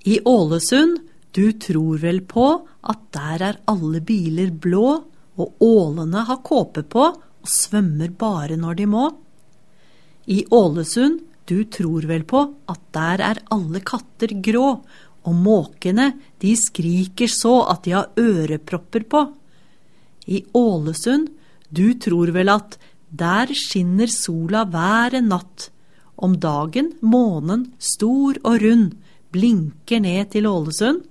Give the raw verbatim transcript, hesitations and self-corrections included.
I Ålesund, du tror vel på at der er alle biler blå, og ålene har kåpe på og svømmer bare når de må? I Ålesund, du tror vel på at der er alle katter grå, og måkene, de skriker så at de har ørepropper på? I Ålesund, du tror vel at der skinner sola hver en natt, om dagen månen stor og rund blinker ned til Ålesund?